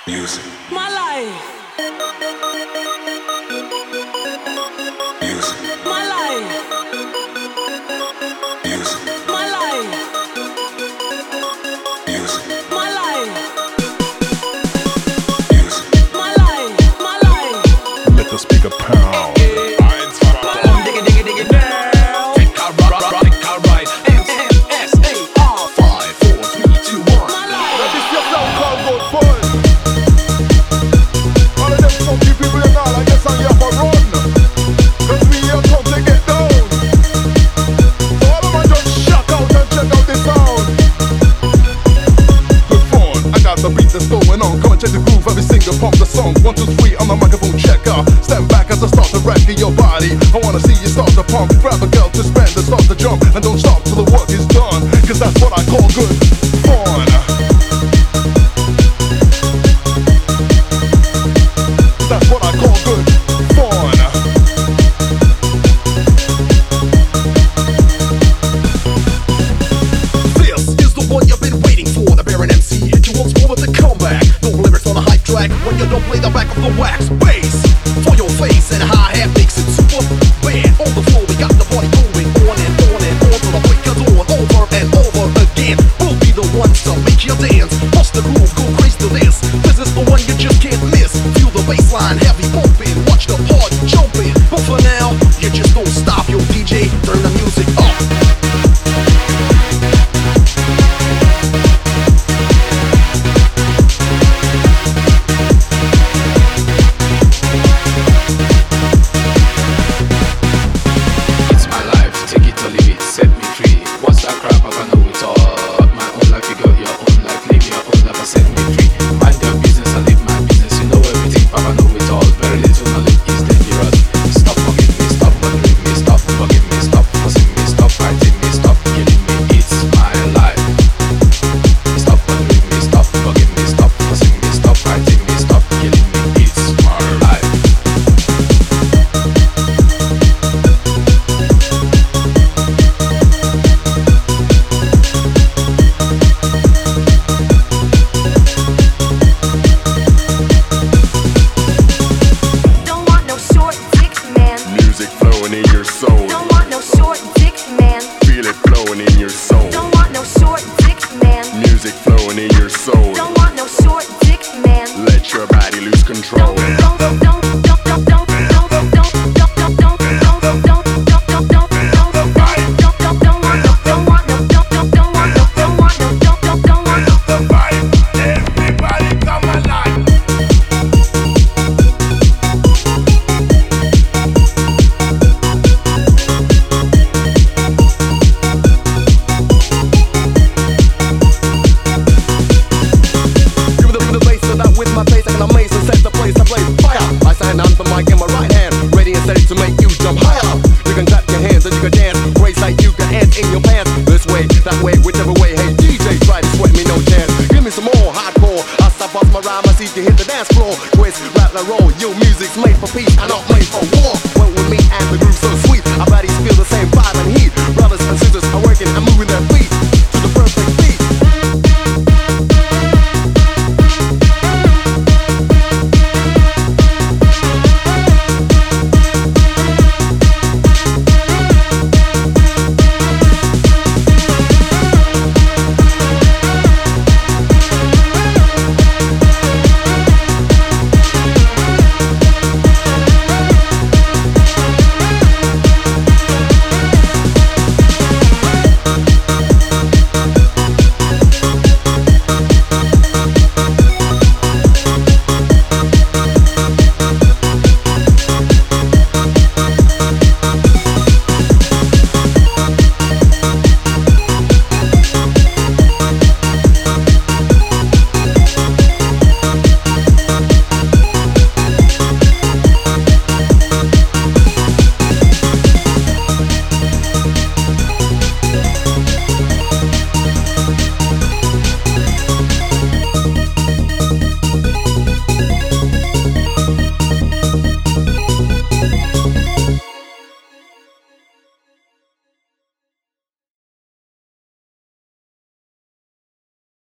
Music. My life. Music. My life. Music. My life. Music. My life. Music. My life. My life. Let the speaker pound. Digga, digga, digga, girl. Right. MSAR 5, 4, 3, 2, 1. My life. This your sound called Good Fun. All of them funky people you know, I guess I'm here for run. Cause we here come to get down. So all of them just shock out and check out this sound. Good fun, I got the beat that's going on. Come and check the groove, every single pump the song. 1, 2, 3, I'm the microphone checker. Stand back as I start to wreck your body. I wanna see you start to pump. Grab a girl to spend and start to jump. And don't stop till the work is done.